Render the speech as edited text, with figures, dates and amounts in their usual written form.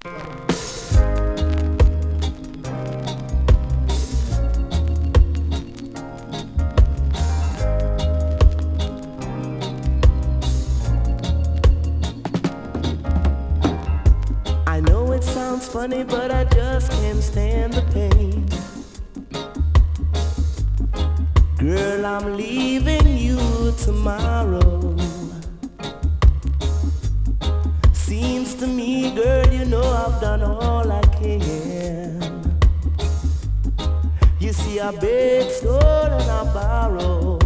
I know it sounds funny, but I just can't stand the pain. Girl, I'm leaving you tomorrow. Seems to me, girl, you know I've done all I can. You see, I beg, stole, and I borrow.